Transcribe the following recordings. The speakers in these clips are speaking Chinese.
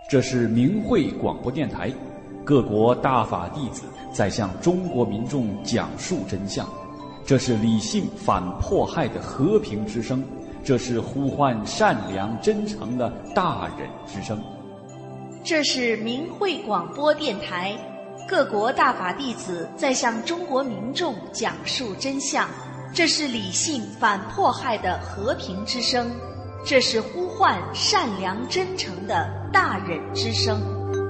这是明慧广播电台，各国大法弟子在向中国民众讲述真相。这是理性反迫害的和平之声，这是呼唤善良真诚的大人之声。 这是明慧广播电台，各国大法弟子在向中国民众讲述真相。这是理性反迫害的和平之声，这是呼唤善良真诚的大人之声。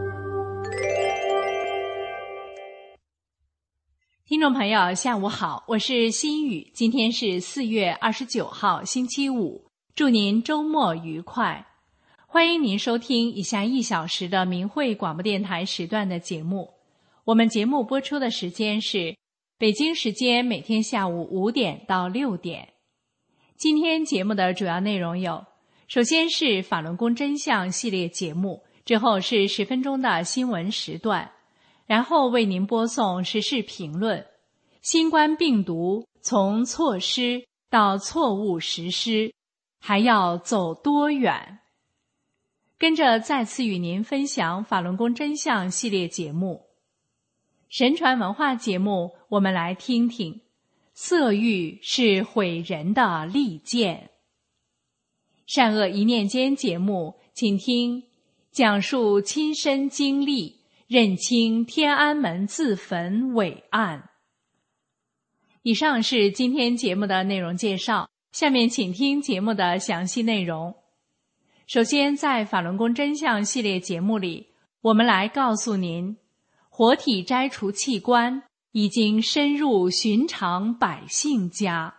听众朋友下午好，我是心雨，今天是4月29号星期五，祝您周末愉快。欢迎您收听以下1小时的明慧广播电台时段的节目。我们节目播出的时间是北京时间每天下午5点到6点。今天节目的主要内容有：首先是法轮功真相系列节目，之后是10分钟的新闻时段，然后为您播送时事评论。新冠病毒从措施到错误实施，还要走多远？跟着再次与您分享法轮功真相系列节目。神传文化节目，我们来听听色欲是毁人的利剑。善恶一念间节目，请听讲述亲身经历，认清天安门自焚伟案。以上是今天节目的内容介绍，下面请听节目的详细内容。首先，在法轮功真相系列节目里，我们来告诉您，活体摘除器官已经深入寻常百姓家。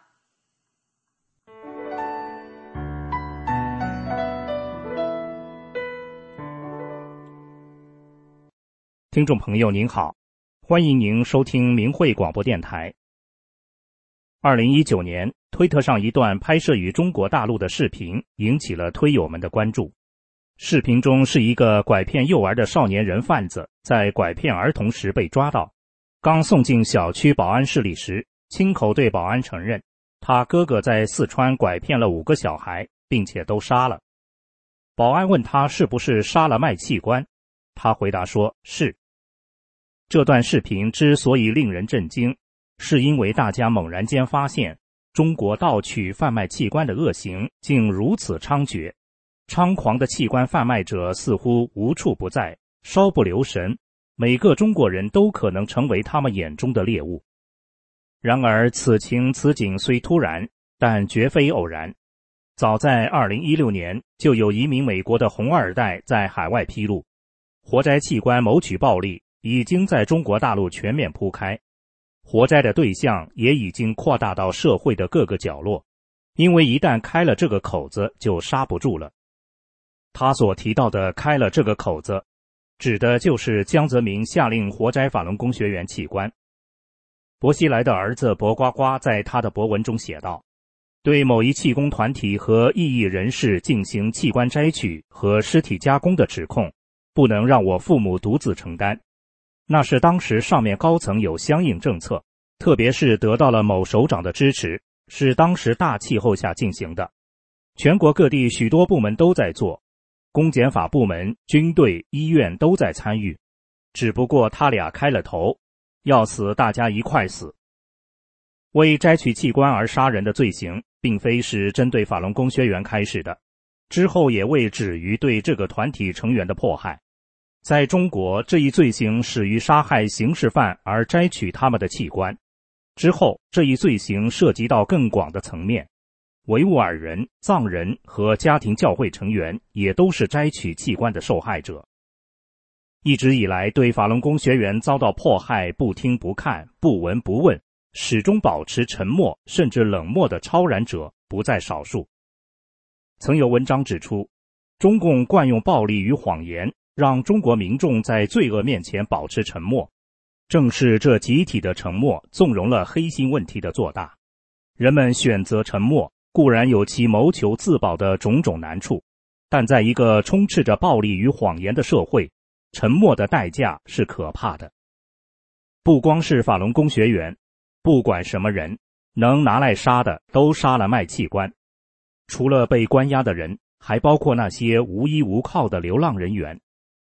听众朋友您好，欢迎您收听明慧广播电台。2019年，推特上一段拍摄于中国大陆的视频引起了推友们的关注。视频中是一个拐骗幼儿的少年人贩子在拐骗儿童时被抓到，刚送进小区保安室里时，亲口对保安承认他哥哥在四川拐骗了5个小孩，并且都杀了。保安问他是不是杀了卖器官，他回答说是。这段视频之所以令人震惊，是因为大家猛然间发现中国盗取贩卖器官的恶行竟如此猖獗，猖狂的器官贩卖者似乎无处不在，稍不留神，每个中国人都可能成为他们眼中的猎物。然而此情此景虽突然，但绝非偶然。早在2016年，就有一名美国的红二代在海外披露，活摘器官谋取暴利已经在中国大陆全面铺开，活摘的对象也已经扩大到社会的各个角落，因为一旦开了这个口子就刹不住了。他所提到的开了这个口子，指的就是江泽民下令活摘法轮功学员器官。薄熙来的儿子薄瓜瓜在他的博文中写道，对某一气功团体和异议人士进行器官摘取和尸体加工的指控，不能让我父母独自承担。那是当时上面高层有相应政策，特别是得到了某首长的支持，是当时大气候下进行的。全国各地许多部门都在做，公检法部门、军队、医院都在参与，只不过他俩开了头，要死大家一块死。为摘取器官而杀人的罪行，并非是针对法轮功学员开始的，之后也未止于对这个团体成员的迫害。在中国，这一罪行始于杀害刑事犯而摘取他们的器官，之后这一罪行涉及到更广的层面，维吾尔人、藏人和家庭教会成员也都是摘取器官的受害者。一直以来，对法轮功学员遭到迫害不听不看、不闻不问，始终保持沉默甚至冷漠的超然者不在少数。曾有文章指出，中共惯用暴力与谎言，让中国民众在罪恶面前保持沉默，正是这集体的沉默纵容了黑心问题的做大。人们选择沉默，固然有其谋求自保的种种难处，但在一个充斥着暴力与谎言的社会，沉默的代价是可怕的。不光是法轮功学员，不管什么人，能拿来杀的都杀了卖器官。除了被关押的人，还包括那些无依无靠的流浪人员，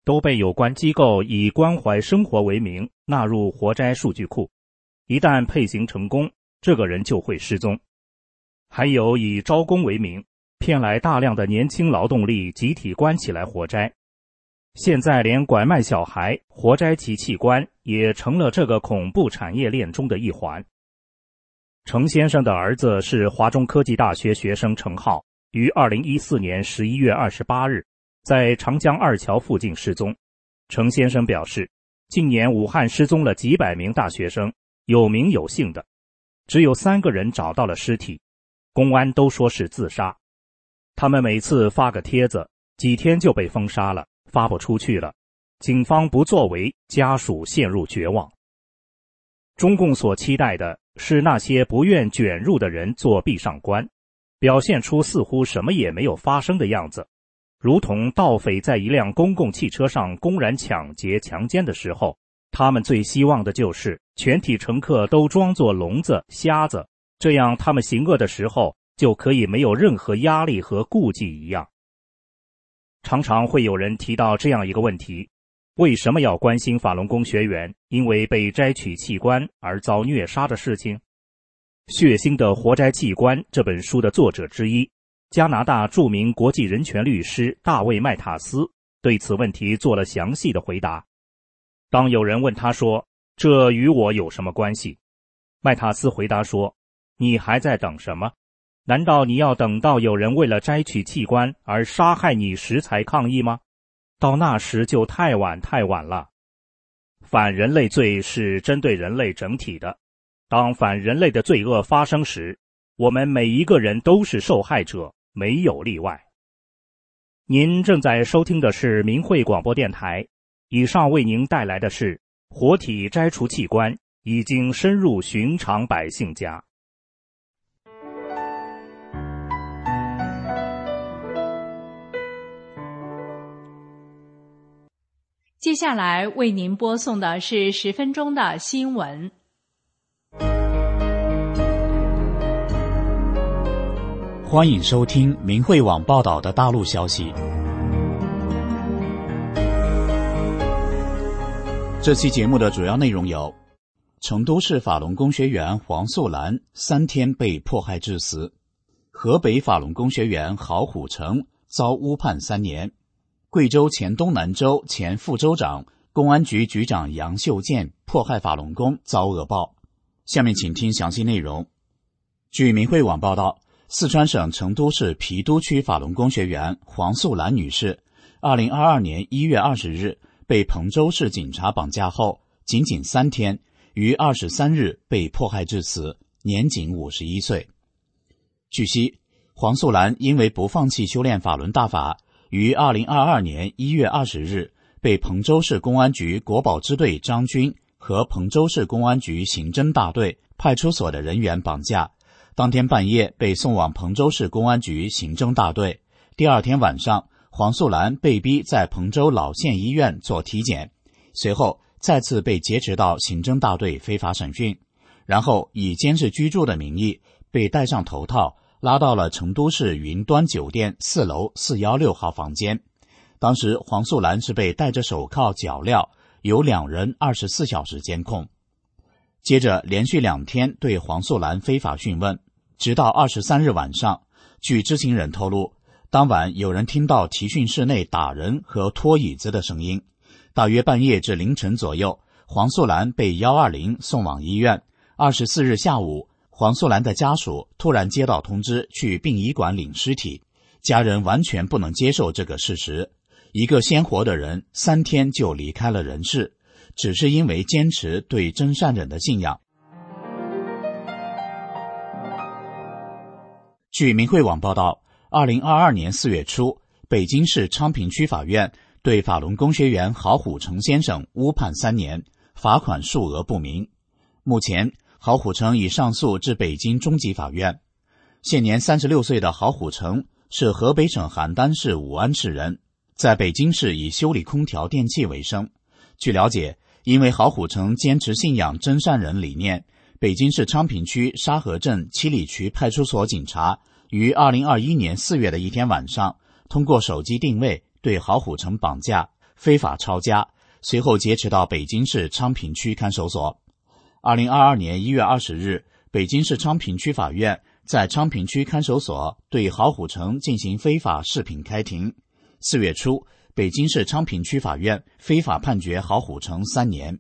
都被有关机构以关怀生活为名纳入活摘数据库，一旦配型成功，这个人就会失踪。还有以招工为名，骗来大量的年轻劳动力集体关起来活摘。现在连拐卖小孩、活摘其器官也成了这个恐怖产业链中的一环。程先生的儿子是华中科技大学学生程浩，于2014年11月28日在长江二桥附近失踪。程先生表示，近年武汉失踪了几百名大学生，有名有姓的，只有3个人找到了尸体，公安都说是自杀。他们每次发个帖子，几天就被封杀了，发不出去了，警方不作为，家属陷入绝望。中共所期待的是那些不愿卷入的人做壁上观，表现出似乎什么也没有发生的样子，如同盗匪在一辆公共汽车上公然抢劫强奸的时候，他们最希望的就是全体乘客都装作聋子瞎子，这样他们行恶的时候就可以没有任何压力和顾忌一样。常常会有人提到这样一个问题，为什么要关心法轮功学员因为被摘取器官而遭虐杀的事情？血腥的活摘器官这本书的作者之一，加拿大著名国际人权律师大卫·麦塔斯对此问题做了详细的回答。当有人问他说，这与我有什么关系？麦塔斯回答说，你还在等什么？难道你要等到有人为了摘取器官而杀害你时才抗议吗？到那时就太晚了。反人类罪是针对人类整体的，当反人类的罪恶发生时，我们每一个人都是受害者，没有例外。您正在收听的是明慧广播电台，以上为您带来的是活体摘除器官已经深入寻常百姓家。 接下来为您播送的是10分钟的新闻。 欢迎收听明慧网报道的大陆消息。这期节目的主要内容有：成都市法轮功学员黄素兰3天被迫害致死；河北法轮功学员郝虎成遭误判3年；贵州黔东南州前副州长、公安局局长杨秀建迫害法轮功遭恶报。下面请听详细内容。据明慧网报道，四川省成都市郫都区法轮功学员黄素兰女士2022年1月20日被彭州市警察绑架后，仅仅3天，于23日被迫害致死，年仅51岁。据悉，黄素兰因为不放弃修炼法轮大法，于2022年1月20日被彭州市公安局国保支队张军和彭州市公安局刑侦大队派出所的人员绑架，当天半夜被送往彭州市公安局刑侦大队。第二天晚上，黄素兰被逼在彭州老县医院做体检，随后再次被劫持到刑侦大队非法审讯，然后以监视居住的名义被戴上头套，拉到了成都市云端酒店4楼416号房间。当时黄素兰是被戴着手铐脚镣，有2人24小时监控。接着连续2天对黄素兰非法讯问，直到23日晚上，据知情人透露，当晚有人听到提讯室内打人和拖椅子的声音。大约半夜至凌晨左右，黄素兰被120送往医院。24日下午，黄素兰的家属突然接到通知去殡仪馆领尸体，家人完全不能接受这个事实。一个鲜活的人3天就离开了人世，只是因为坚持对真善忍的信仰。据明慧网报道，2022年4月初，北京市昌平区法院对法轮功学员郝虎成先生误判3年，罚款数额不明。目前，郝虎成已上诉至北京中级法院。现年36岁的郝虎成是河北省邯郸市武安市人，在北京市以修理空调电器为生。据了解，因为郝虎成坚持信仰真善忍理念，北京市昌平区沙河镇七里渠派出所警察于2021年4月的一天晚上，通过手机定位对郝虎成绑架， 非法抄家，随后劫持到北京市昌平区看守所。2022年1月20日，北京市昌平区法院在昌平区看守所对郝虎城进行非法视频开庭。4月初，北京市昌平区法院非法判决郝虎城3年。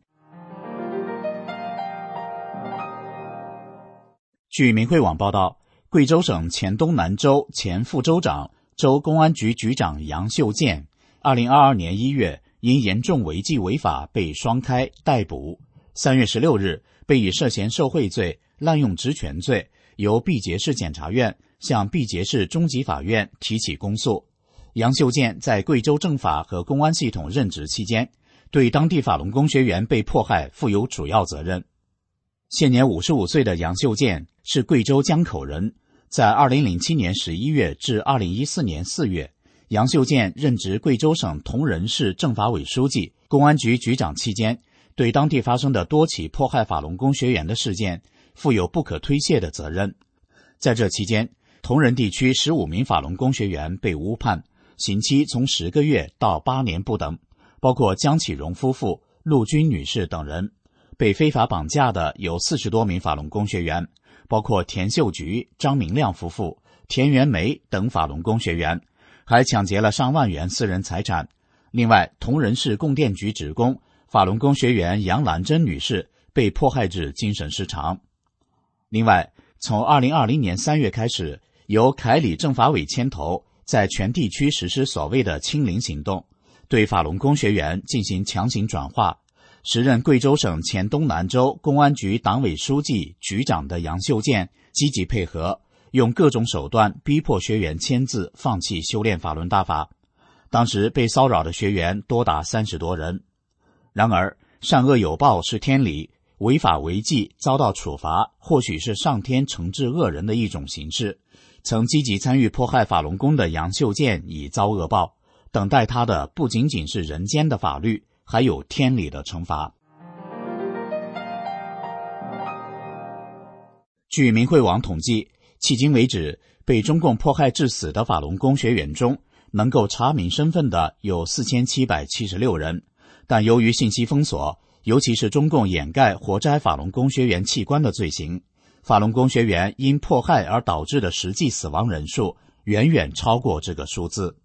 据明慧网报道，贵州省黔东南州前副州长、州公安局局长杨秀建2022年1月因严重违纪违法被双开逮捕。3月16日，被以涉嫌受贿罪、滥用职权罪，由毕节市检察院向毕节市中级法院提起公诉。杨秀建在贵州政法和公安系统任职期间，对当地法轮功学员被迫害负有主要责任。现年55岁的杨秀建是贵州江口人，在2007年11月至2014年4月，杨秀建任职贵州省铜仁市政法委书记、公安局局长期间，对当地发生的多起迫害法轮功学员的事件负有不可推卸的责任。在这期间，铜仁地区15名法轮功学员被误判，刑期从10个月到8年不等，包括江启荣夫妇、陆军女士等人。被非法绑架的有40多名法轮功学员，包括田秀菊、张明亮夫妇、田元梅等法轮功学员，还抢劫了上万元私人财产。另外，铜仁市供电局职工、法轮功学员杨兰珍女士被迫害致精神失常。另外，从2020年3月开始，由凯里政法委牵头，在全地区实施所谓的清零行动，对法轮功学员进行强行转化。时任贵州省黔东南州公安局党委书记、局长的杨秀建积极配合，用各种手段逼迫学员签字放弃修炼法轮大法。当时被骚扰的学员多达30多人。然而，善恶有报是天理，违法违纪遭到处罚，或许是上天惩治恶人的一种形式。曾积极参与迫害法轮功的杨秀建已遭恶报，等待他的不仅仅是人间的法律，还有天理的惩罚。据明慧网统计，迄今为止，被中共迫害致死的法轮功学员中，能够查明身份的有4776人，但由于信息封锁，尤其是中共掩盖活摘法轮功学员器官的罪行，法轮功学员因迫害而导致的实际死亡人数远远超过这个数字。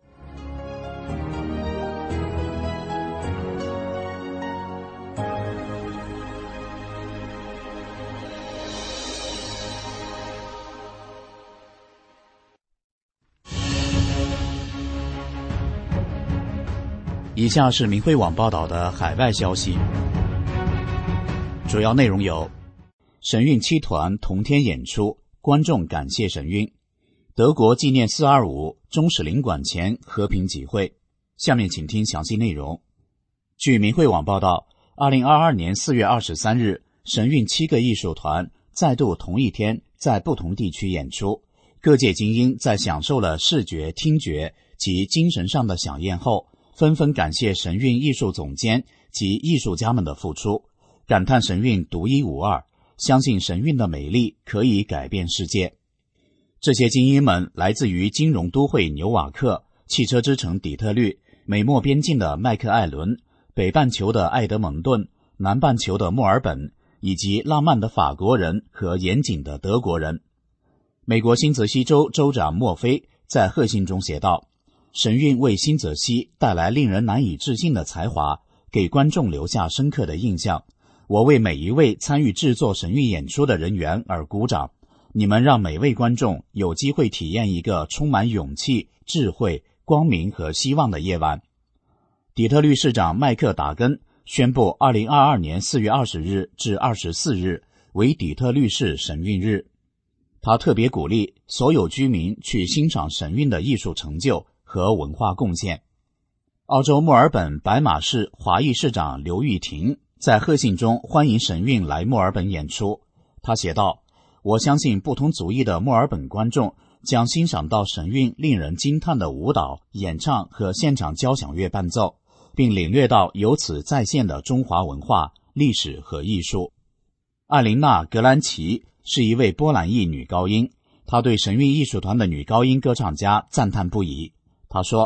以下是明慧网报道的海外消息，主要内容有：神韵7团同天演出，观众感谢神韵；德国纪念425中使领馆前和平集会。下面请听详细内容。据明慧网报道，2022年4月23日，神韵7个艺术团再度同一天在不同地区演出，各界精英在享受了视觉、听觉及精神上的飨宴后，纷纷感谢神韵艺术总监及艺术家们的付出，感叹神韵独一无二，相信神韵的美丽可以改变世界。这些精英们来自于金融都会纽瓦克、汽车之城底特律、美墨边境的麦克艾伦、北半球的埃德蒙顿、南半球的墨尔本，以及浪漫的法国人和严谨的德国人。美国新泽西州州长墨菲在贺信中写道：神韵为新泽西带来令人难以置信的才华，给观众留下深刻的印象。我为每一位参与制作神韵演出的人员而鼓掌，你们让每位观众有机会体验一个充满勇气、智慧、光明和希望的夜晚。底特律市长麦克达根宣布2022年4月20日至24日为底特律市神韵日。他特别鼓励所有居民去欣赏神韵的艺术成就和文化贡献。澳洲墨尔本白马市华裔市长刘玉婷在贺信中欢迎神韵来墨尔本演出。他写道：我相信不同族裔的墨尔本观众将欣赏到神韵令人惊叹的舞蹈、演唱和现场交响乐伴奏，并领略到由此再现的中华文化、历史和艺术。艾琳娜·格兰奇是一位波兰裔女高音，她对神韵艺术团的女高音歌唱家赞叹不已。她说：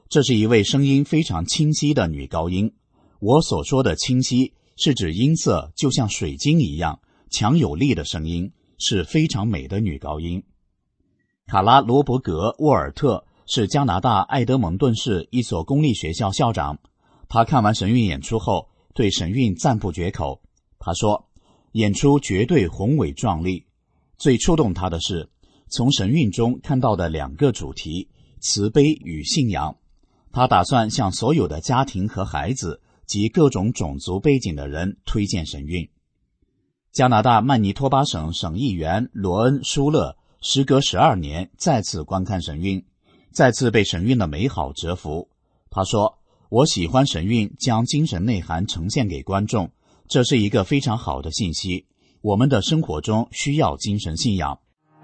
这是一位声音非常清晰的女高音。我所说的清晰是指音色就像水晶一样强有力的声音，是非常美的女高音。卡拉·罗伯格·沃尔特是加拿大埃德蒙顿市一所公立学校校长。他看完神韵演出后对神韵赞不绝口。他说，演出绝对宏伟壮丽，最触动他的是从神韵中看到的2个主题，慈悲与信仰。他打算向所有的家庭和孩子及各种种族背景的人推荐神韵。加拿大曼尼托巴省省议员罗恩·舒勒时隔12年再次观看神韵，再次被神韵的美好折服。他说，我喜欢神韵将精神内涵呈现给观众，这是一个非常好的信息。我们的生活中需要精神信仰。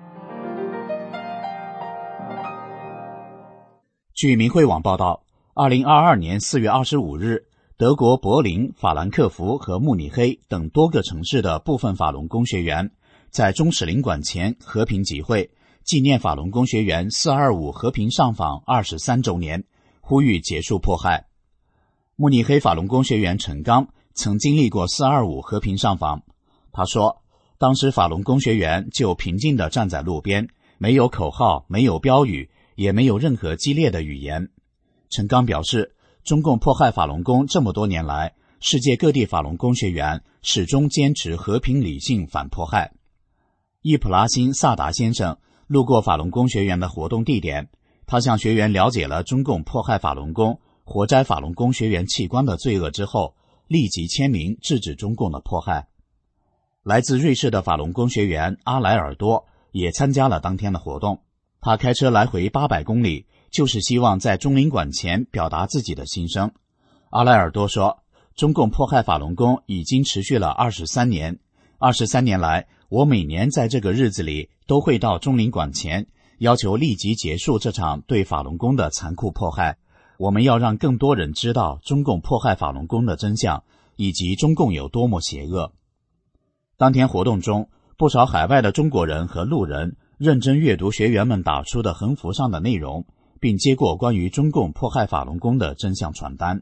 据明慧网报道，2022年4月25日，德国柏林、法兰克福和慕尼黑等多个城市的部分法轮功学员在中使领馆前和平集会，纪念法轮功学员425和平上访23周年，呼吁结束迫害。慕尼黑法轮功学员陈刚曾经历过425和平上访。他说，当时法轮功学员就平静地站在路边，没有口号，没有标语，也没有任何激烈的语言。陈刚表示，中共迫害法轮功这么多年来，世界各地法轮功学员始终坚持和平理性反迫害。伊普拉辛·萨达先生路过法轮功学员的活动地点，他向学员了解了中共迫害法轮功、活摘法轮功学员器官的罪恶之后，立即签名制止中共的迫害。来自瑞士的法轮功学员阿莱尔多也参加了当天的活动，他开车来回800公里，就是希望在中领馆前表达自己的心声。阿莱尔多说，中共迫害法轮功已经持续了23年，23年来，我每年在这个日子里都会到中领馆前，要求立即结束这场对法轮功的残酷迫害。我们要让更多人知道中共迫害法轮功的真相，以及中共有多么邪恶。当天活动中，不少海外的中国人和路人认真阅读学员们打出的横幅上的内容，并接过关于中共迫害法轮功的真相传单。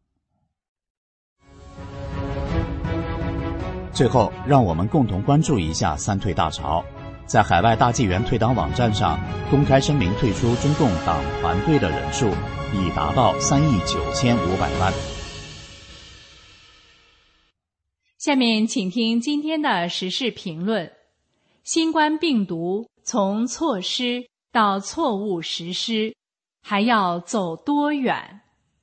最后，让我们共同关注一下三退大潮。在海外大纪元退党网站上公开声明退出中共党团队的人数已达到3亿9500万。 下面请听今天的时事评论：新冠病毒从措施到错误实施，还要走多远？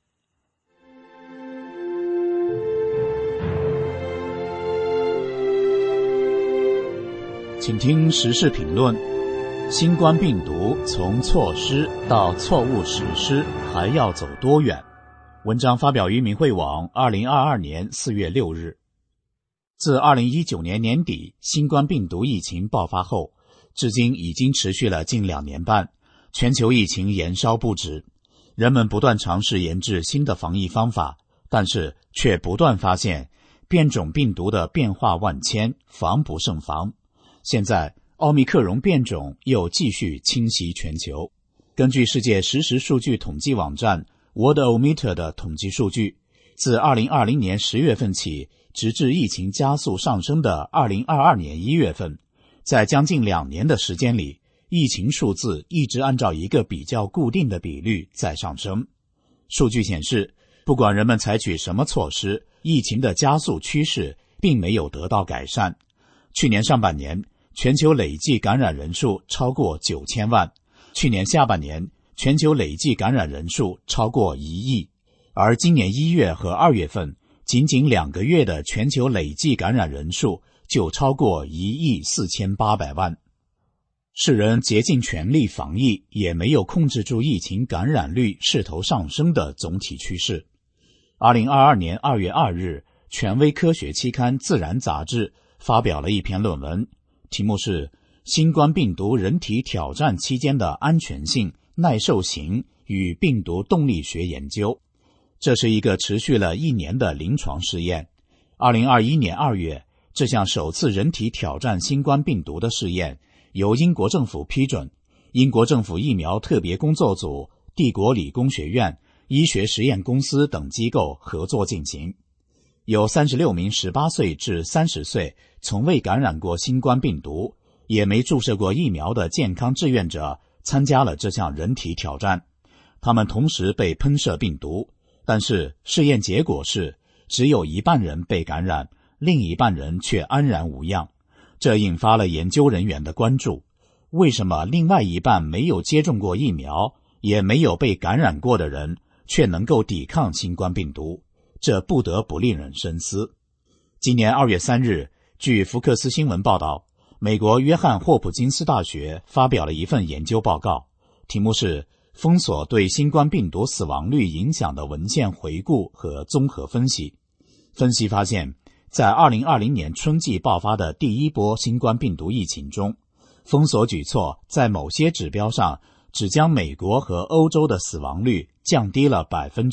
请听时事评论：新冠病毒从措施到错误实施，还要走多远？文章发表于明慧网2022年4月6日。自2019年年底新冠病毒疫情爆发后，至今已经持续了近2年半，全球疫情延烧不止。人们不断尝试研制新的防疫方法，但是却不断发现变种病毒的变化万千，防不胜防。现在奥密克戎变种又继续侵袭全球。根据世界实时数据统计网站 Worldometer 的统计数据，自2020年10月份起，直至疫情加速上升的2022年1月份，在将近2年的时间里，疫情数字一直按照一个比较固定的比率在上升。数据显示，不管人们采取什么措施，疫情的加速趋势并没有得到改善。去年上半年，全球累计感染人数超过9000万，去年下半年全球累计感染人数超过1亿，而今年1月和2月份仅仅2个月的全球累计感染人数就超过1亿4800万。世人竭尽全力防疫，也没有控制住疫情感染率势头上升的总体趋势。2022年2月2日，权威科学期刊《自然》杂志发表了一篇论文，题目是新冠病毒人体挑战期间的安全性、耐受性与病毒动力学研究。这是一个持续了1年的临床试验。2021年2月，这项首次人体挑战新冠病毒的试验由英国政府批准，英国政府疫苗特别工作组、帝国理工学院、 医学实验公司等机构合作进行。有36名18岁至30岁从未感染过新冠病毒，也没注射过疫苗的健康志愿者参加了这项人体挑战。他们同时被喷射病毒，但是试验结果是只有一半人被感染，另一半人却安然无恙。这引发了研究人员的关注，为什么另外一半没有接种过疫苗，也没有被感染过的人却能够抵抗新冠病毒？这不得不令人深思。今年2月3日，据福克斯新闻报道，美国约翰霍普金斯大学发表了一份研究报告，题目是封锁对新冠病毒死亡率影响的文献回顾和综合分析。分析发现，在2020年春季爆发的第一波新冠病毒疫情中，封锁举措在某些指标上只将美国和欧洲的死亡率降低了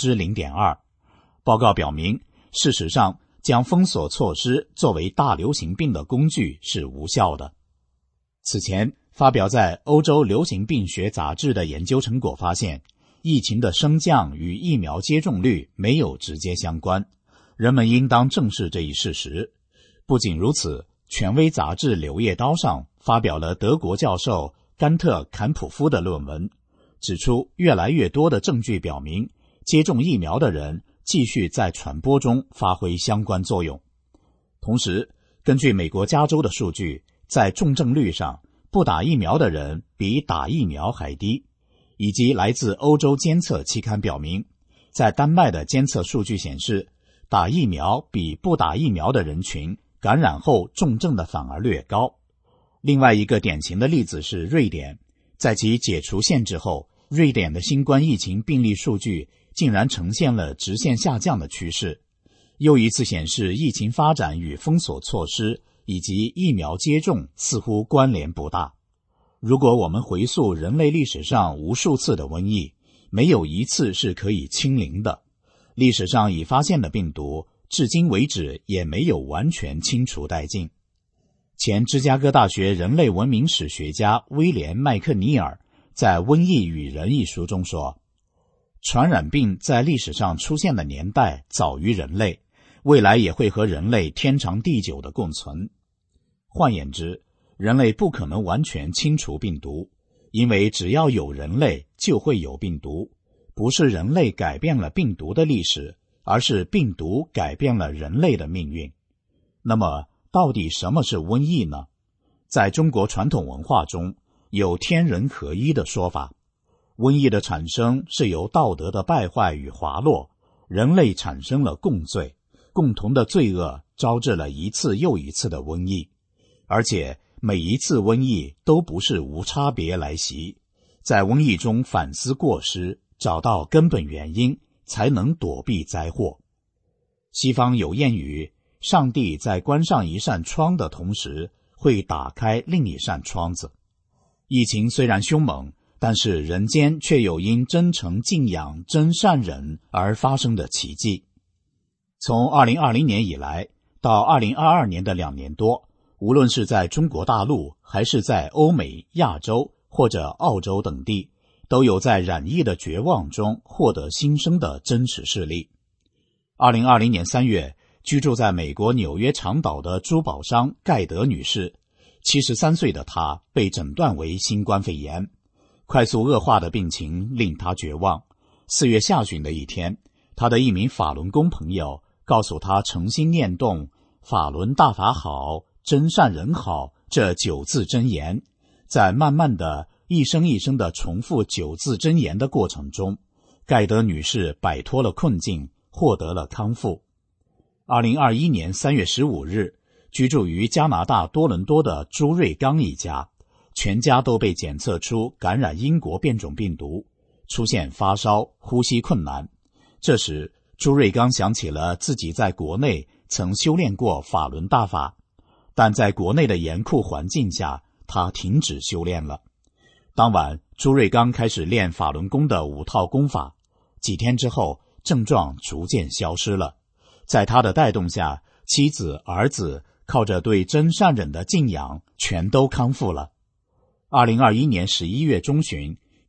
0.2%。报告表明，事实上将封锁措施作为大流行病的工具是无效的。此前发表在欧洲流行病学杂志的研究成果发现，疫情的升降与疫苗接种率没有直接相关，人们应当正视这一事实。不仅如此，权威杂志《柳叶刀》上发表了德国教授甘特坎普夫的论文，指出越来越多的证据表明，接种疫苗的人继续在传播中发挥相关作用。同时，根据美国加州的数据，在重症率上，不打疫苗的人比打疫苗还低，以及来自欧洲监测期刊表明，在丹麦的监测数据显示，打疫苗比不打疫苗的人群感染后重症的反而略高。另外一个典型的例子是瑞典，在其解除限制后，瑞典的新冠疫情病例数据竟然呈现了直线下降的趋势，又一次显示疫情发展与封锁措施以及疫苗接种似乎关联不大。如果我们回溯人类历史上无数次的瘟疫，没有一次是可以清零的。历史上已发现的病毒，至今为止也没有完全清除殆尽。前芝加哥大学人类文明史学家威廉·麦克尼尔在《瘟疫与人》一书中说，传染病在历史上出现的年代早于人类，未来也会和人类天长地久的共存。换言之，人类不可能完全清除病毒，因为只要有人类就会有病毒，不是人类改变了病毒的历史，而是病毒改变了人类的命运。那么到底什么是瘟疫呢？在中国传统文化中，有天人合一的说法。瘟疫的产生是由道德的败坏与滑落，人类产生了共罪，共同的罪恶招致了一次又一次的瘟疫，而且每一次瘟疫都不是无差别来袭，在瘟疫中反思过失，找到根本原因，才能躲避灾祸。西方有谚语，上帝在关上一扇窗的同时，会打开另一扇窗子。疫情虽然凶猛，但是人间却有因真诚敬仰真善忍而发生的奇迹。从2020年以来到2022年的2年多，无论是在中国大陆还是在欧美、亚洲或者澳洲等地，都有在染疫的绝望中获得新生的真实事例。2020年3月，居住在美国纽约长岛的珠宝商盖德女士，73岁的她被诊断为新冠肺炎，快速恶化的病情令她绝望。4月下旬的一天，她的一名法轮功朋友告诉她诚心念动法轮大法好，真善人好这9字真言，在慢慢的一声一声的重复9字真言的过程中，盖德女士摆脱了困境，获得了康复。2021年3月15日，居住于加拿大多伦多的朱瑞刚一家，全家都被检测出感染英国变种病毒，出现发烧、呼吸困难。这时，朱瑞刚想起了自己在国内曾修炼过法轮大法，但在国内的严酷环境下，他停止修炼了。当晚，朱瑞刚开始练法轮功的5套功法，几天之后，症状逐渐消失了。在他的带动下，妻子、儿子靠着对真善忍的敬仰，全都康复了。2021年11月中旬，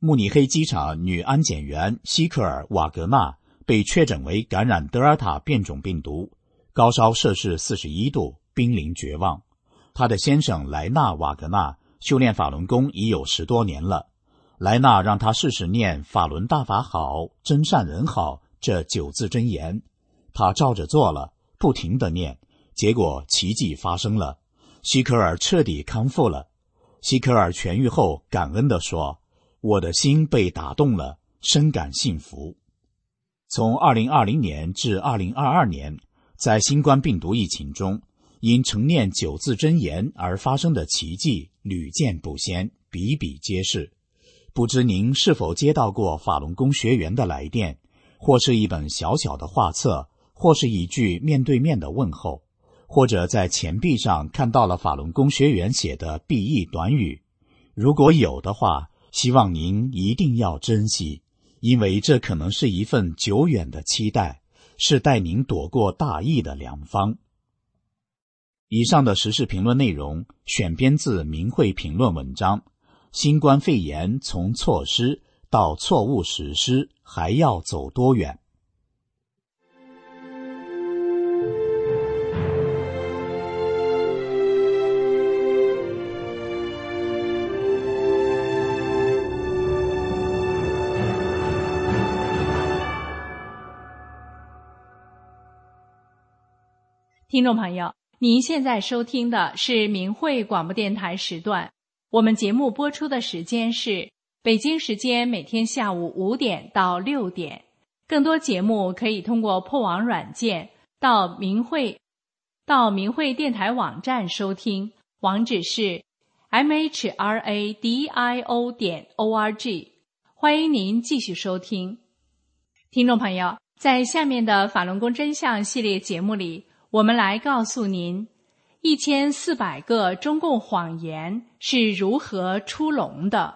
慕尼黑机场女安检员希克尔·瓦格纳被确诊为感染德尔塔变种病毒，高烧摄氏41度，濒临绝望。她的先生莱纳·瓦格纳修炼法轮功已有10多年了。莱纳让他试试念法轮大法好，真善人好这9字真言，他照着做了，不停地念，结果奇迹发生了，希克尔彻底康复了。希克尔痊愈后感恩地说，我的心被打动了，深感幸福。从2020年至2022年，在新冠病毒疫情中，因承念9字真言而发生的奇迹屡见不鲜，比比皆是。不知您是否接到过法轮功学员的来电，或是一本小小的画册，或是一句面对面的问候，或者在钱币上看到了法轮功学员写的裨益短语。如果有的话，希望您一定要珍惜，因为这可能是一份久远的期待，是带您躲过大疫的良方。以上的时事评论内容选编自明慧评论文章，新冠肺炎从措施到错误实施还要走多远？ 听众朋友，您现在收听的是明慧广播电台时段。我们节目播出的时间是北京时间每天下午5点到6点。更多节目可以通过破网软件到明慧电台网站收听，网址是 mhradio.org。 欢迎您继续收听。听众朋友，在下面的法轮功真相系列节目里，我们来告诉您1400个中共谎言是如何出笼的。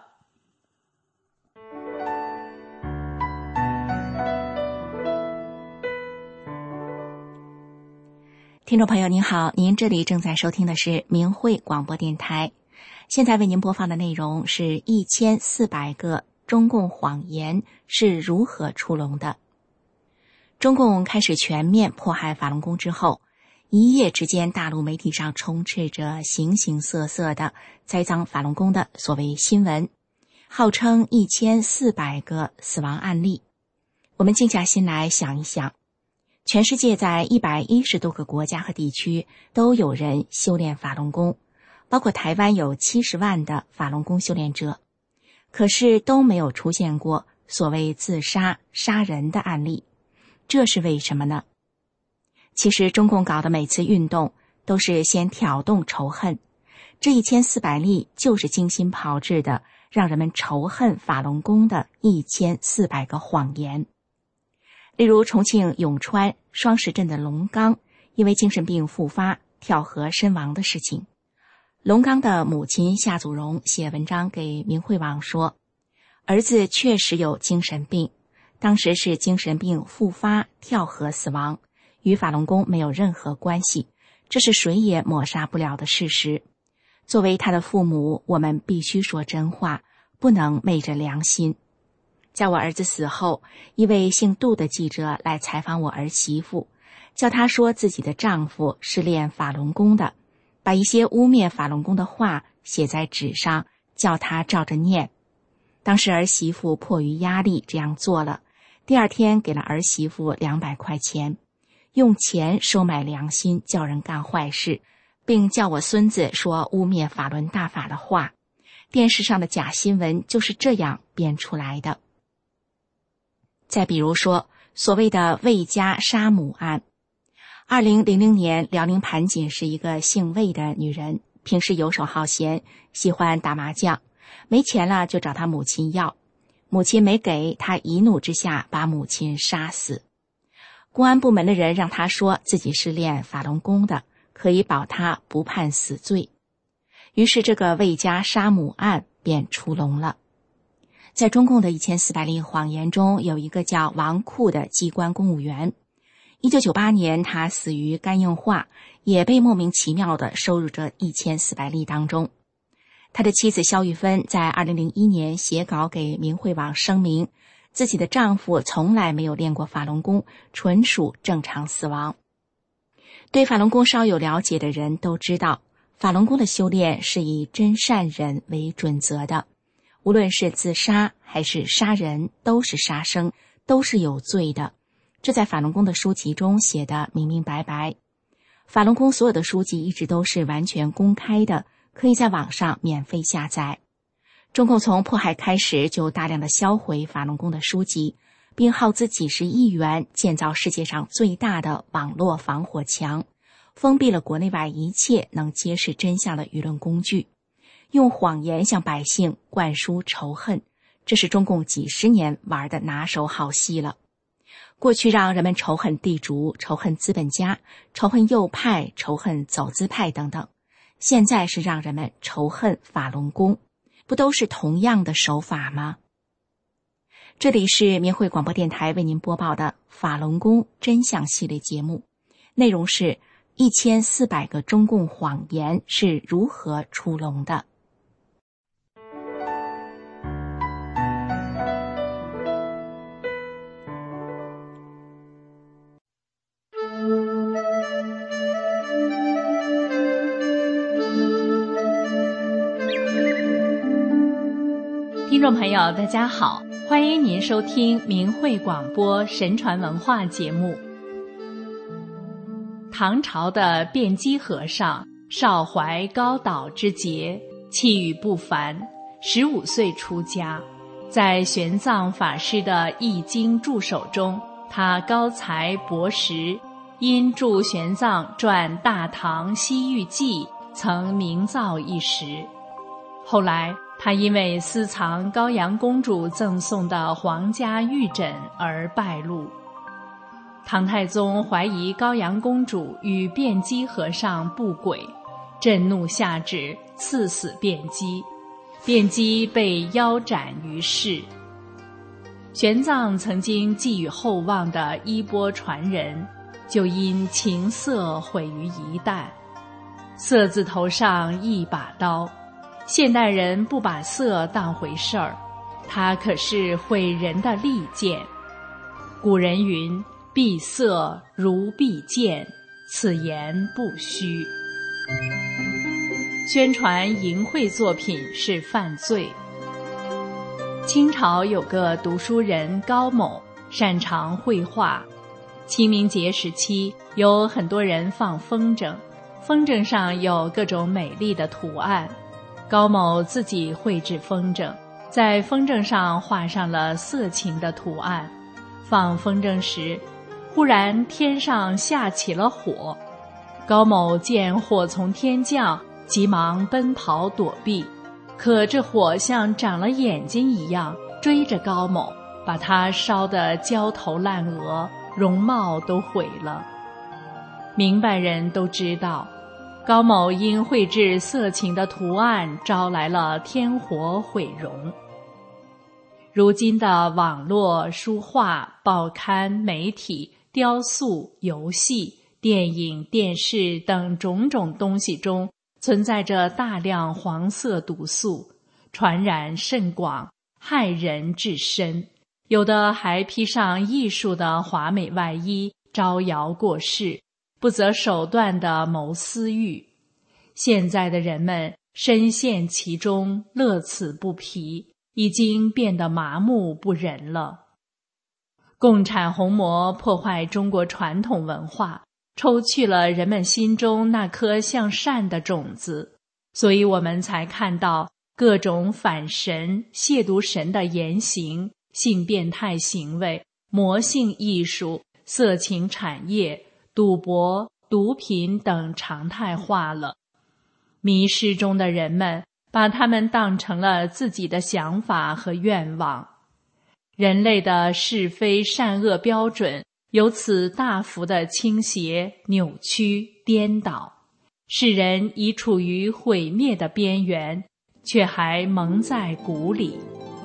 听众朋友您好，您这里正在收听的是明慧广播电台，现在为您播放的内容是1400个中共谎言是如何出笼的。中共开始全面迫害法轮功之后，一夜之间大陆媒体上充斥着形形色色的栽赃法轮功的所谓新闻，号称1400个死亡案例。我们静下心来想一想，全世界在110多个国家和地区都有人修炼法轮功，包括台湾有70万的法轮功修炼者，可是都没有出现过所谓自杀杀人的案例，这是为什么呢？其实中共搞的每次运动都是先挑动仇恨，这1400例就是精心炮制的让人们仇恨法轮功的1400个谎言。例如重庆永川双石镇的龙刚因为精神病复发跳河身亡的事情，龙刚的母亲夏祖荣写文章给明慧网说，儿子确实有精神病，当时是精神病复发跳河死亡，与法轮功没有任何关系，这是谁也抹杀不了的事实。作为他的父母，我们必须说真话，不能昧着良心。在我儿子死后，一位姓杜的记者来采访我儿媳妇，叫她说自己的丈夫是练法轮功的，把一些污蔑法轮功的话写在纸上，叫她照着念。当时儿媳妇迫于压力这样做了，第二天给了儿媳妇200块钱，用钱收买良心，叫人干坏事，并叫我孙子说污蔑法轮大法的话。电视上的假新闻就是这样编出来的。再比如说所谓的魏家杀母案，2000年辽宁盘锦是一个姓魏的女人，平时游手好闲，喜欢打麻将，没钱了就找她母亲要，母亲没给，她一怒之下把母亲杀死。公安部门的人让他说自己是练法轮功的，可以保他不判死罪。于是这个魏家杀母案便出笼了。在中共的1400例谎言中，有一个叫王库的机关公务员，1998年他死于肝硬化，也被莫名其妙地收入这1400例当中。 他的妻子萧玉芬在2001年写稿给明慧网声明，自己的丈夫从来没有练过法轮功，纯属正常死亡。对法轮功稍有了解的人都知道，法轮功的修炼是以真善忍为准则的，无论是自杀还是杀人，都是杀生，都是有罪的。这在法轮功的书籍中写得明明白白。法轮功所有的书籍一直都是完全公开的，可以在网上免费下载。中共从迫害开始就大量的销毁法轮功的书籍，并耗资几十亿元建造世界上最大的网络防火墙，封闭了国内外一切能揭示真相的舆论工具，用谎言向百姓灌输仇恨，这是中共几十年玩的拿手好戏了。过去让人们仇恨地主、仇恨资本家、仇恨右派、仇恨走资派等等，现在是让人们仇恨法轮功，不都是同样的手法吗？这里是明慧广播电台为您播报的法轮功真相系列节目，内容是1400个中共谎言是如何出笼的。 听众朋友大家好，欢迎您收听明慧广播神传文化节目。唐朝的辩机和尚少怀高岛之节，气宇不凡，15岁出家。在玄奘法师的易经助手中，他高才博识，因著玄奘传《大唐西域记》曾名噪一时。后来他因为私藏高阳公主赠送的皇家玉枕而败露。唐太宗怀疑高阳公主与辩机和尚不轨，震怒下旨赐死辩机，辩机被腰斩于市。玄奘曾经寄予厚望的衣钵传人，就因情色毁于一旦。色字头上一把刀，现代人不把色当回事儿，它可是毁人的利剑。古人云：避色如避剑，此言不虚。宣传淫秽作品是犯罪。清朝有个读书人高某，擅长绘画。清明节时期，有很多人放风筝，风筝上有各种美丽的图案。高某自己绘制风筝，在风筝上画上了色情的图案。放风筝时，忽然天上下起了火。高某见火从天降，急忙奔跑躲避，可这火像长了眼睛一样追着高某，把他烧得焦头烂额，容貌都毁了。明白人都知道，高某因绘制色情的图案招来了天火毁容。如今的网络、书画、报刊、媒体、雕塑、游戏、电影、电视等种种东西中，存在着大量黄色毒素，传染甚广，害人至深。有的还披上艺术的华美外衣，招摇过市，不择手段地谋私欲。现在的人们深陷其中，乐此不疲，已经变得麻木不仁了。共产红魔破坏中国传统文化，抽去了人们心中那颗向善的种子，所以我们才看到各种反神、亵渎神的言行、性变态行为、魔性艺术、色情产业、赌博、毒品等常态化了。迷失中的人们把它们当成了自己的想法和愿望。人类的是非善恶标准由此大幅的倾斜、扭曲、颠倒，世人已处于毁灭的边缘，却还蒙在鼓里。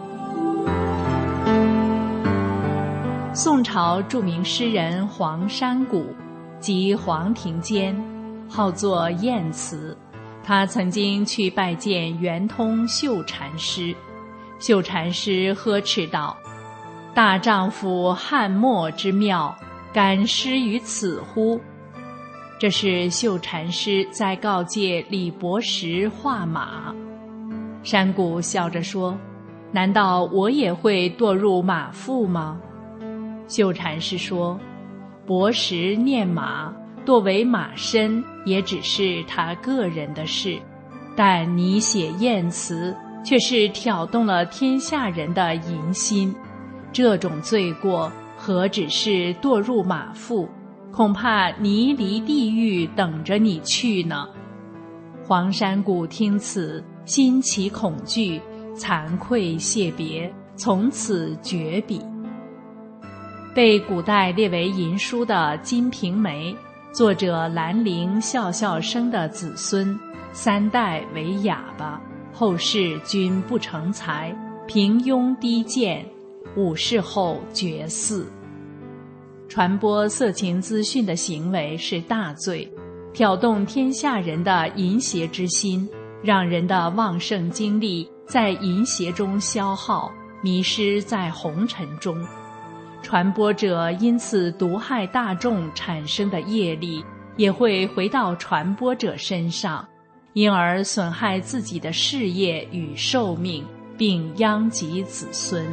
宋朝著名诗人黄山谷即黄庭坚，号作晏慈， 他曾经去拜见圆通秀禅师，秀禅师呵斥道：“大丈夫汉末之妙，敢施于此乎？”这是秀禅师在告诫李伯实画马。山谷笑着说：“难道我也会堕入马腹吗？”秀禅师说：“伯实念马，堕为马身，也只是他个人的事，但你写艳词，却是挑动了天下人的淫心。这种罪过，何止是堕入马腹，恐怕泥离地狱等着你去呢。”黄山谷听此，心起恐惧，惭愧谢别，从此绝笔。被古代列为淫书的《金瓶梅》，作者兰陵笑笑生的子孙3代为哑巴，后世均不成才，平庸低贱，5世后绝嗣。传播色情资讯的行为是大罪，挑动天下人的淫邪之心，让人的旺盛精力在淫邪中消耗，迷失在红尘中。传播者因此毒害大众产生的业力，也会回到传播者身上，因而损害自己的事业与寿命，并殃及子孙。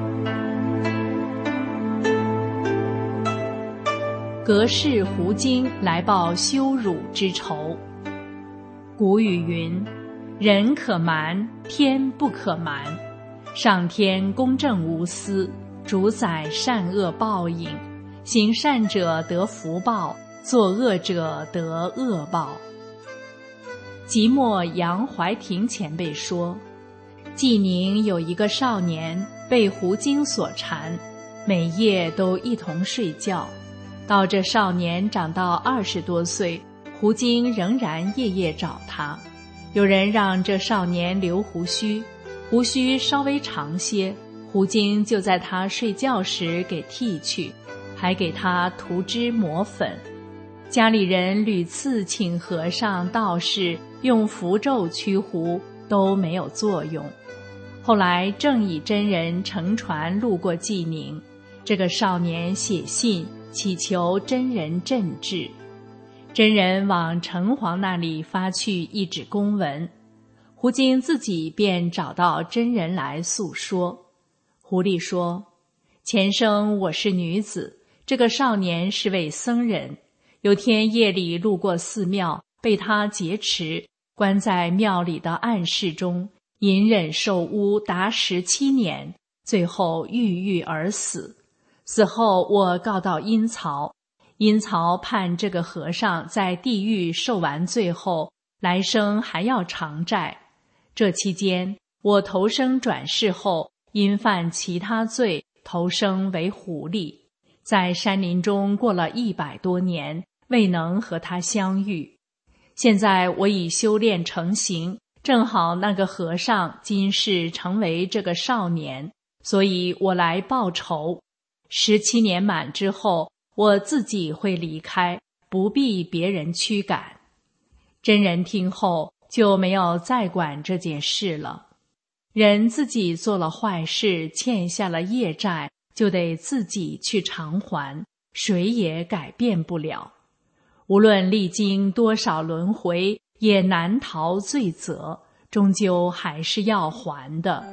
隔世胡经来报羞辱之仇。古语云：“人可瞒，天不可瞒。”上天公正无私，主宰善恶报应，行善者得福报，作恶者得恶报。即墨杨怀廷前辈说，济宁有一个少年被胡经所缠，每夜都一同睡觉。到这少年长到20多岁，胡经仍然夜夜找他。有人让这少年留胡须，胡须稍微长些，胡经就在他睡觉时给剃去，还给他涂脂抹粉。家里人屡次请和尚道士用符咒驱胡，都没有作用。后来正以真人乘船路过济宁，这个少年写信祈求真人镇治。真人往城隍那里发去一纸公文，胡经自己便找到真人来诉说。狐狸说：“前生我是女子，这个少年是位僧人。有天夜里路过寺庙，被他劫持，关在庙里的暗室中，隐忍受污达17年，最后郁郁而死。死后我告到阴曹，阴曹判这个和尚在地狱受完罪后，来生还要偿债。这期间，我投生转世后，因犯其他罪，投生为狐狸，在山林中过了100多年，未能和他相遇。现在我已修炼成形，正好那个和尚今世成为这个少年，所以我来报仇。17年满之后，我自己会离开，不必别人驱赶。”真人听后就没有再管这件事了。人自己做了坏事，欠下了业债，就得自己去偿还，谁也改变不了。无论历经多少轮回，也难逃罪责，终究还是要还的。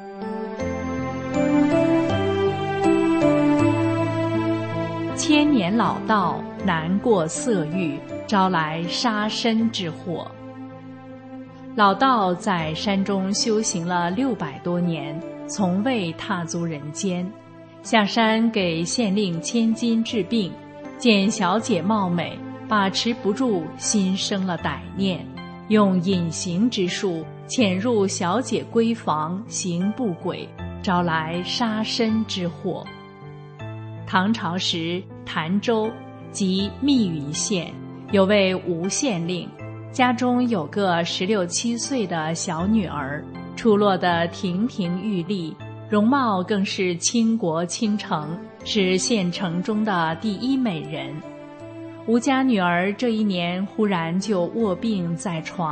千年老道，难过色欲，招来杀身之祸。老道在山中修行了600多年，从未踏足人间。下山给县令千金治病，见小姐貌美，把持不住，心生了歹念，用隐形之术潜入小姐闺房，行不轨，招来杀身之祸。唐朝时，潭州即密云县有位吴县令，家中有个16、17岁的小女儿，出落得亭亭玉立，容貌更是倾国倾城，是县城中的第一美人。吴家女儿这一年忽然就卧病在床，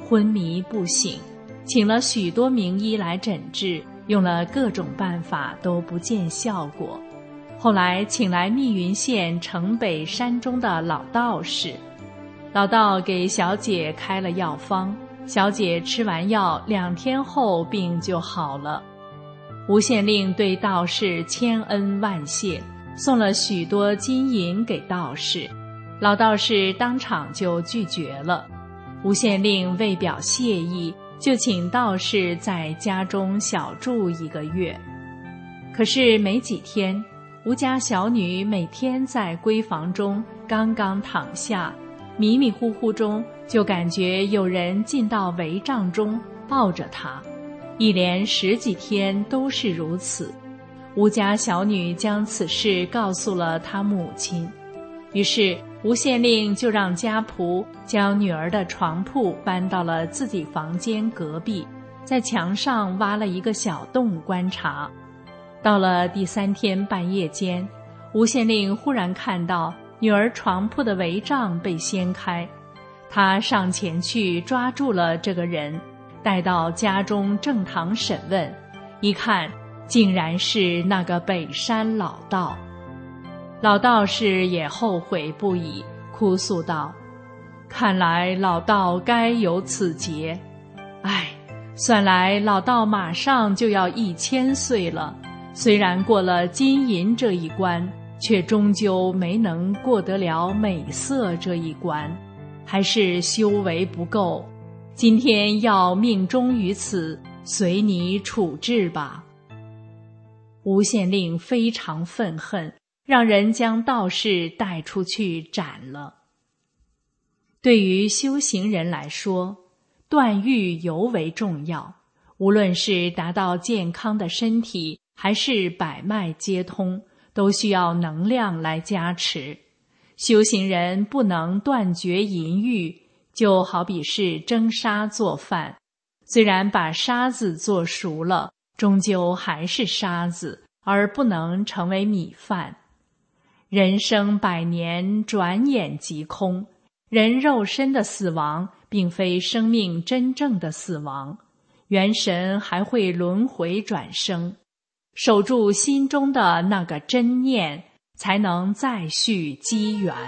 昏迷不醒，请了许多名医来诊治，用了各种办法都不见效果。后来请来密云县城北山中的老道士，老道给小姐开了药方，小姐吃完药2天后病就好了。吴县令对道士千恩万谢，送了许多金银给道士，老道士当场就拒绝了。吴县令为表谢意，就请道士在家中小住1个月。可是没几天，吴家小女每天在闺房中刚刚躺下，迷迷糊糊中就感觉有人进到帷帐中抱着她，一连10几天都是如此。吴家小女将此事告诉了她母亲，于是吴县令就让家仆将女儿的床铺搬到了自己房间隔壁，在墙上挖了一个小洞观察。到了第3天半夜间，吴县令忽然看到女儿床铺的帷帐被掀开，他上前去抓住了这个人，带到家中正堂审问，一看竟然是那个北山老道。老道士也后悔不已，哭诉道：看来老道该有此劫，唉，算来老道马上就要1000岁了，虽然过了金银这一关，却终究没能过得了美色这一关，还是修为不够，今天要命终于此，随你处置吧。吴县令非常愤恨，让人将道士带出去斩了。对于修行人来说，断欲尤为重要，无论是达到健康的身体，还是百脉皆通，都需要能量来加持。修行人不能断绝淫欲，就好比是蒸沙做饭，虽然把沙子做熟了，终究还是沙子，而不能成为米饭。人生100年，转眼即空，人肉身的死亡并非生命真正的死亡，元神还会轮回转生，守住心中的那个真念，才能再续机缘。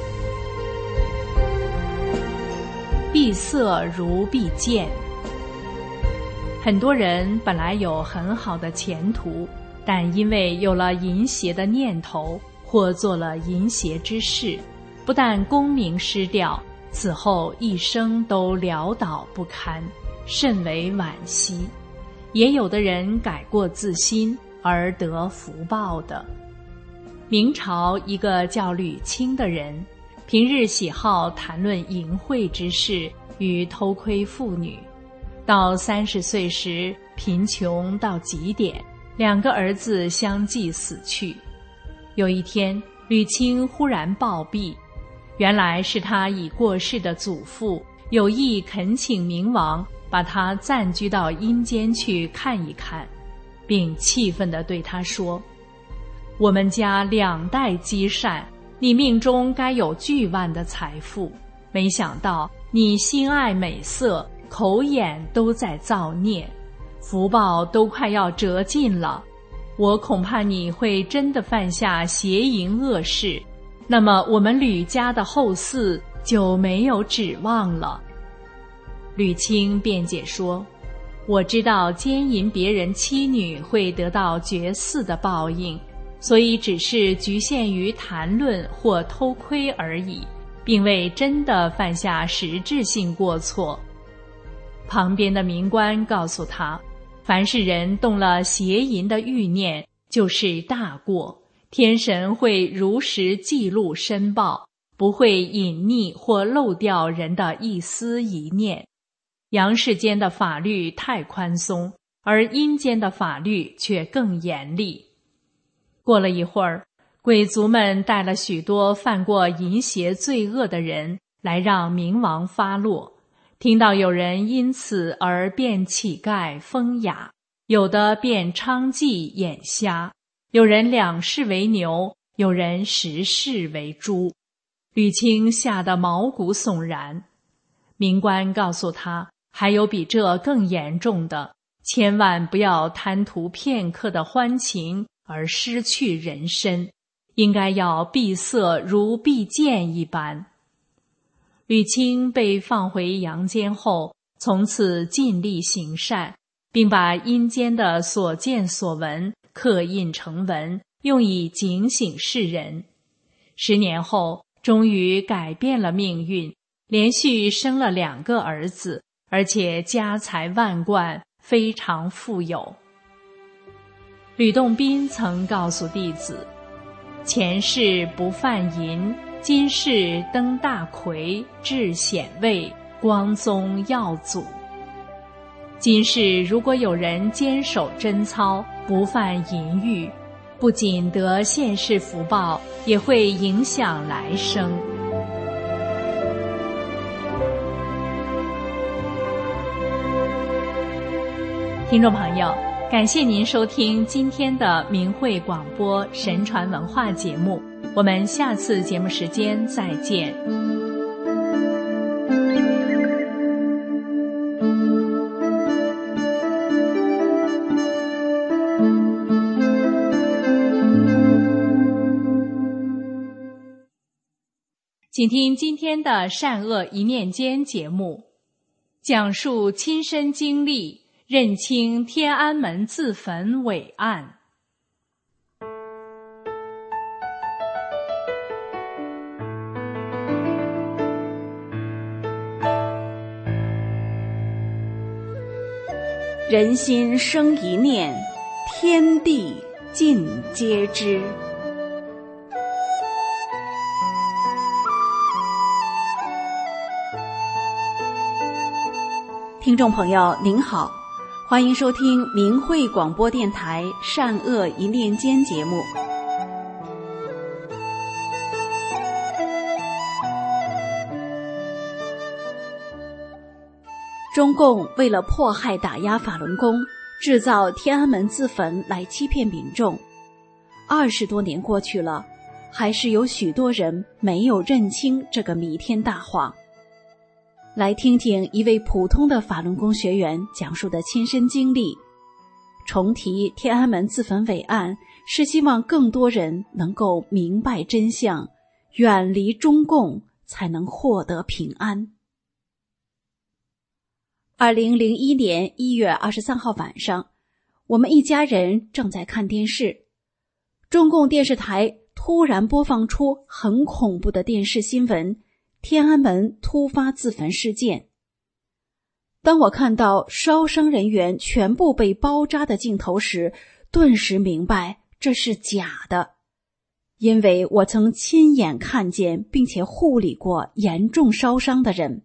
闭塞如闭剑。很多人本来有很好的前途，但因为有了淫邪的念头，或做了淫邪之事，不但功名失掉，此后一生都潦倒不堪，甚为惋惜。也有的人改过自新而得福报的。明朝一个叫吕清的人，平日喜好谈论淫秽之事与偷窥妇女，到30岁时贫穷到极点，2个儿子相继死去。有一天，吕清忽然暴毙，原来是他已过世的祖父有意恳请冥王把他暂居到阴间去看一看，并气愤地对他说：我们家2代积善，你命中该有巨万的财富，没想到你心爱美色，口眼都在造孽，福报都快要折尽了，我恐怕你会真的犯下邪淫恶事，那么我们吕家的后嗣就没有指望了。吕清辩解说：我知道奸淫别人妻女会得到绝嗣的报应，所以只是局限于谈论或偷窥而已，并未真的犯下实质性过错。旁边的冥官告诉他，凡是人动了邪淫的欲念，就是大过，天神会如实记录申报，不会隐匿或漏掉人的一丝一念。阳世间的法律太宽松，而阴间的法律却更严厉。过了一会儿，鬼族们带了许多犯过淫邪罪恶的人来让冥王发落，听到有人因此而变乞丐风雅，有的变娼妓眼瞎，有人2世为牛，有人10世为猪。吕清吓得毛骨悚然。 民官告诉他，还有比这更严重的，千万不要贪图片刻的欢情而失去人身，应该要闭塞如闭剑一般。吕钦被放回阳间后，从此尽力行善，并把阴间的所见所闻刻印成文，用以警醒世人。10年后，终于改变了命运，连续生了2个儿子，而且家财万贯，非常富有。吕洞宾曾告诉弟子，前世不犯淫，今世登大魁，至显位，光宗耀祖。今世如果有人坚守贞操，不犯淫欲，不仅得现世福报，也会影响来生。听众朋友，感谢您收听今天的明慧广播神传文化节目，我们下次节目时间再见。请听今天的善恶一念间节目，讲述亲身经历，认清天安门自焚伪案。 人心生一念，天地尽皆知。听众朋友您好，欢迎收听明慧广播电台善恶一念间节目。中共为了迫害打压法轮功，制造天安门自焚来欺骗民众。20多年过去了，还是有许多人没有认清这个弥天大谎。来听听一位普通的法轮功学员讲述的亲身经历。重提天安门自焚伪案，是希望更多人能够明白真相，远离中共，才能获得平安。2001年1月23号晚上，我们一家人正在看电视，中共电视台突然播放出很恐怖的电视新闻，天安门突发自焚事件。当我看到烧伤人员全部被包扎的镜头时，顿时明白这是假的，因为我曾亲眼看见并且护理过严重烧伤的人。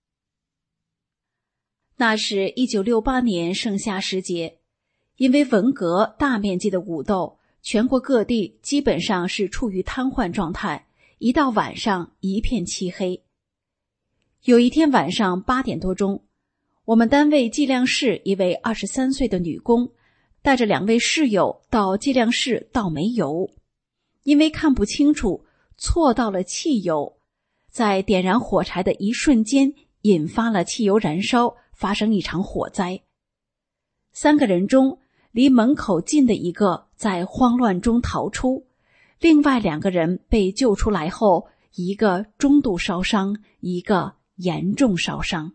那是1968年盛夏时节，因为文革大面积的武斗，全国各地基本上是处于瘫痪状态，一到晚上一片漆黑。有一天晚上8点多钟，我们单位计量室一位23岁的女工带着2位室友到计量室倒煤油，因为看不清楚，错倒了汽油，在点燃火柴的一瞬间引发了汽油燃烧，发生一场火灾。3个人中，离门口近的一个在慌乱中逃出，另外2个人被救出来后，一个中度烧伤，一个严重烧伤。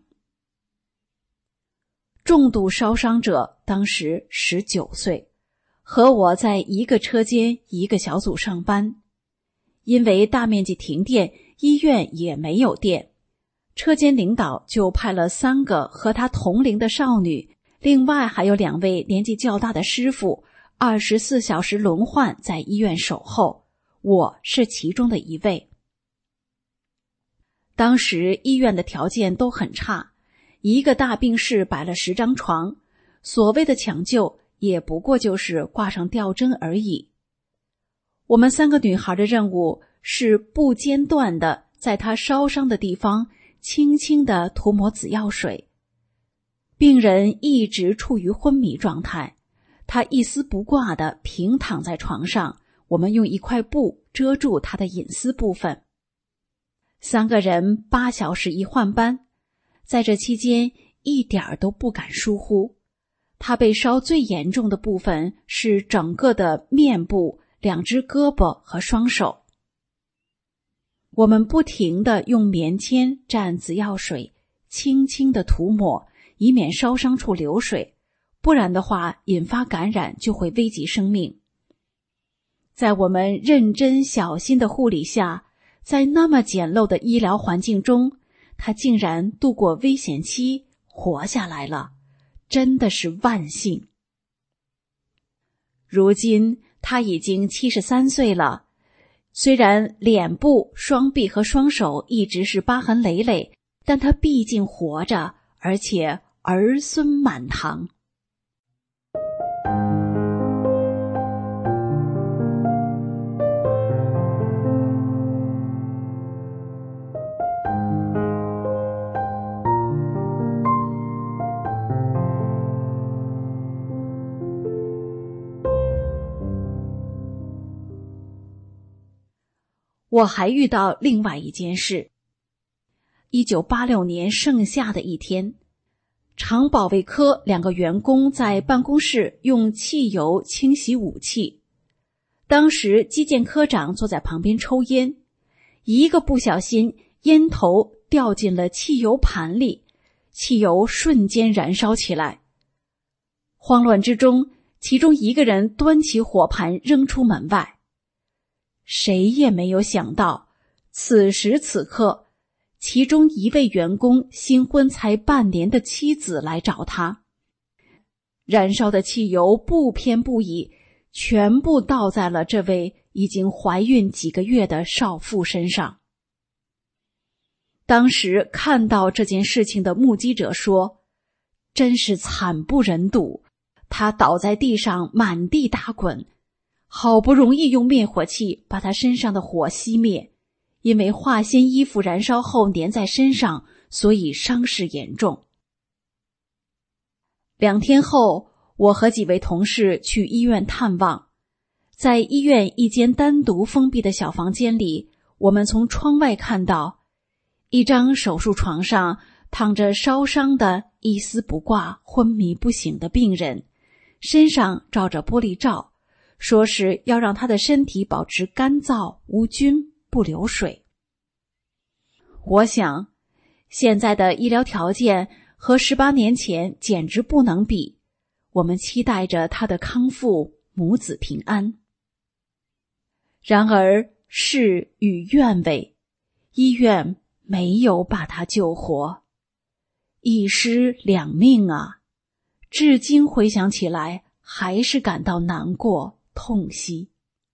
重度烧伤者当时19岁，和我在一个车间一个小组上班。因为大面积停电，医院也没有电，车间领导就派了3个和他同龄的少女，另外还有2位年纪较大的师傅，24小时轮换在医院守候，我是其中的一位。当时医院的条件都很差，一个大病室摆了10张床，所谓的抢救也不过就是挂上吊针而已。我们3个女孩的任务是不间断地在她烧伤的地方轻轻地涂抹紫药水。病人一直处于昏迷状态，他一丝不挂地平躺在床上，我们用一块布遮住他的隐私部分。3个人8小时一换班， 在这期间一点儿都不敢疏忽。他被烧最严重的部分是整个的面部、2只胳膊和双手。我们不停地用棉签蘸紫药水，轻轻地涂抹，以免烧伤处流水，不然的话引发感染就会危及生命。在我们认真小心的护理下，在那么简陋的医疗环境中，他竟然度过危险期，活下来了，真的是万幸。如今他已经73岁了，虽然脸部、双臂和双手一直是疤痕累累，但他毕竟活着，而且儿孙满堂。我还遇到另外一件事。1986年盛夏的一天，厂保卫科2个员工在办公室用汽油清洗武器。当时基建科长坐在旁边抽烟，一个不小心，烟头掉进了汽油盘里，汽油瞬间燃烧起来。慌乱之中，其中一个人端起火盘扔出门外。谁也没有想到，此时此刻，其中一位员工新婚才半年的妻子来找他。燃烧的汽油不偏不倚，全部倒在了这位已经怀孕几个月的少妇身上。当时看到这件事情的目击者说，真是惨不忍睹，他倒在地上满地打滚，好不容易用灭火器把他身上的火熄灭，因为化纤衣服燃烧后粘在身上，所以伤势严重。2天后，我和几位同事去医院探望。在医院一间单独封闭的小房间里，我们从窗外看到一张手术床上躺着烧伤的一丝不挂、昏迷不醒的病人，身上罩着玻璃罩，说是要让他的身体保持干燥、无菌、不流水。我想，现在的医疗条件和18年前简直不能比。我们期待着他的康复，母子平安。然而事与愿违，医院没有把他救活，一尸2命啊！至今回想起来，还是感到难过、痛惜。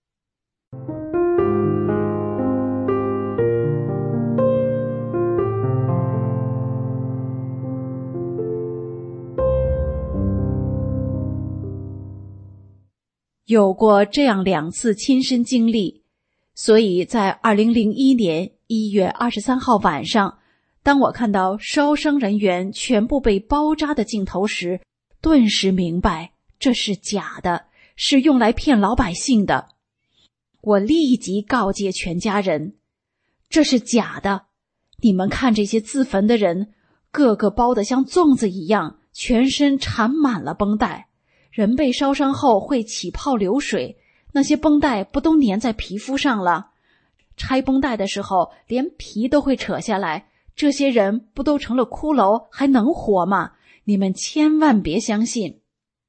有过这样2次亲身经历，所以在2001年1月23号晚上，当我看到烧伤人员全部被包扎的镜头时，顿时明白这是假的，是用来骗老百姓的。我立即告诫全家人，这是假的，你们看这些自焚的人，个个包得像粽子一样，全身缠满了绷带。人被烧伤后会起泡流水，那些绷带不都粘在皮肤上了？拆绷带的时候连皮都会扯下来，这些人不都成了骷髅，还能活吗？你们千万别相信。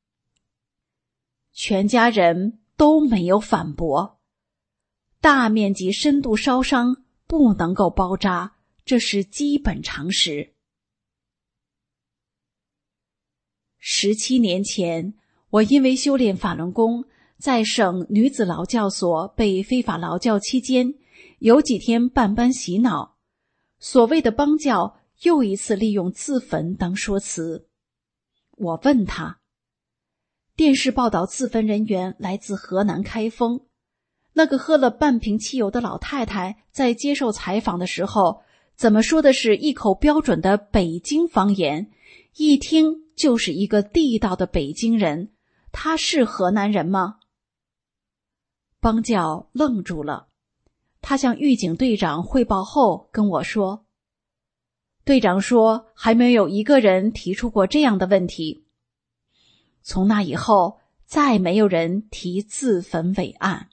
全家人都没有反驳。大面积深度烧伤不能够包扎，这是基本常识。17年前，我因为修炼法轮功，在省女子劳教所被非法劳教期间，有几天办班洗脑，所谓的帮教又一次利用自焚当说辞。我问他，电视报道自焚人员来自河南开封，那个喝了半瓶汽油的老太太在接受采访的时候，怎么说的是一口标准的北京方言，一听就是一个地道的北京人，他是河南人吗？帮教愣住了，他向狱警队长汇报后跟我说， 队长说还没有一个人提出过这样的问题。从那以后，再没有人提自焚伟案。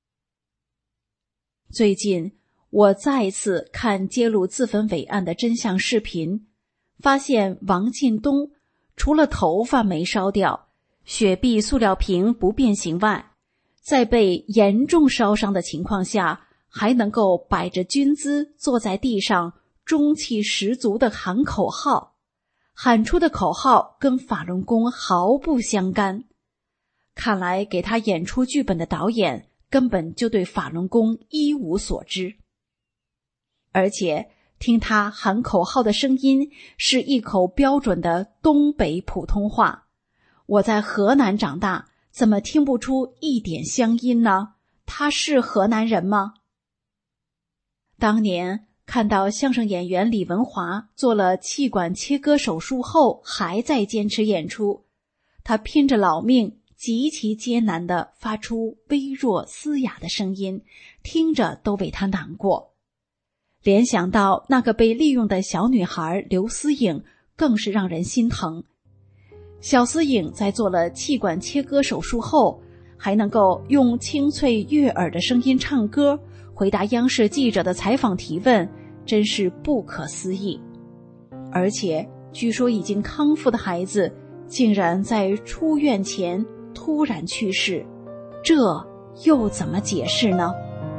最近我再次看揭露自焚伟案的真相视频，发现王进东除了头发没烧掉，雪碧塑料瓶不变形外，在被严重烧伤的情况下，还能够摆着军姿坐在地上，中气十足地喊口号，喊出的口号跟法轮功毫不相干。看来给他演出剧本的导演根本就对法轮功一无所知。而且听他喊口号的声音是一口标准的东北普通话，我在河南长大，怎么听不出一点乡音呢？他是河南人吗？当年看到相声演员李文华做了气管切割手术后还在坚持演出，他拼着老命极其艰难地发出微弱嘶哑的声音，听着都为他难过。联想到那个被利用的小女孩刘思颖，更是让人心疼。小思颖在做了气管切割手术后，还能够用清脆悦耳的声音唱歌，回答央视记者的采访提问，真是不可思议。而且据说已经康复的孩子竟然在出院前突然去世，这又怎么解释呢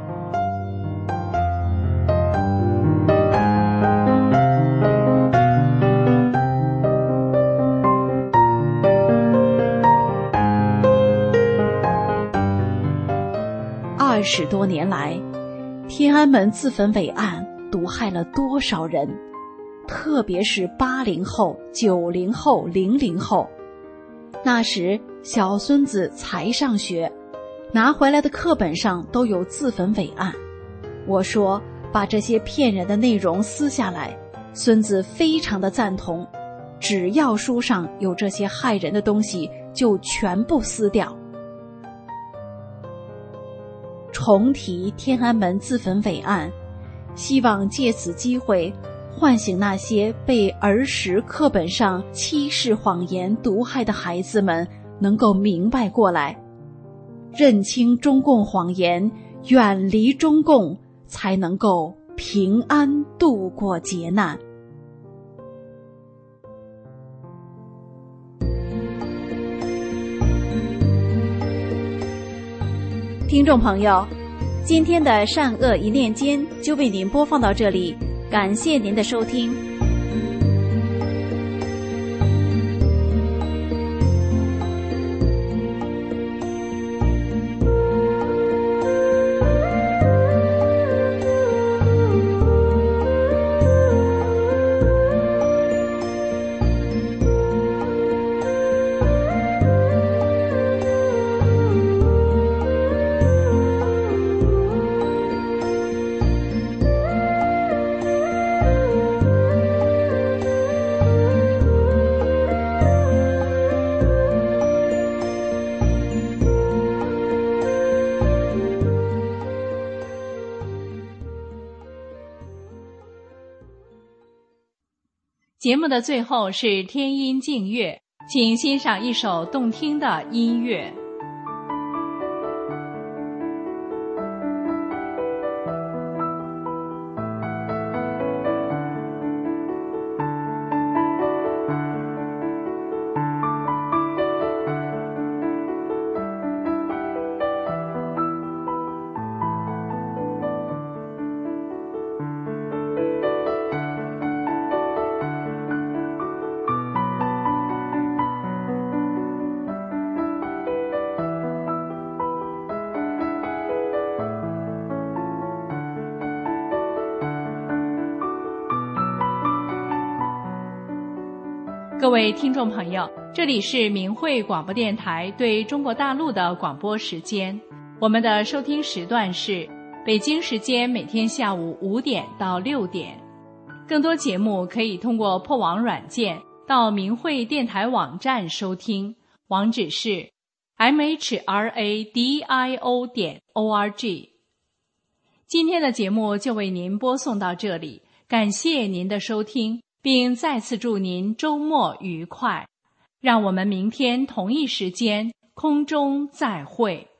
？20多年来，天安门自焚伟案毒害了多少人，特别是80后、90后、00后。那时小孙子才上学，拿回来的课本上都有自焚伟案。我说把这些骗人的内容撕下来，孙子非常的赞同，只要书上有这些害人的东西就全部撕掉。重提天安门自焚伟案，希望借此机会唤醒那些被儿时课本上欺世谎言毒害的孩子们，能够明白过来，认清中共谎言，远离中共，才能够平安度过劫难。听众朋友，今天的善恶一念间就为您播放到这里，感谢您的收听。 节目的最后是天音静乐，请欣赏一首动听的音乐。各位听众朋友，这里是明慧广播电台对中国大陆的广播时间，我们的收听时段是北京时间每天下午5点到6点。更多节目可以通过破网软件到明慧电台网站收听，网址是 mhradio.org。今天的节目就为您播送到这里， 感谢您的收听，并再次祝您周末愉快。让我们明天同一时间空中再会。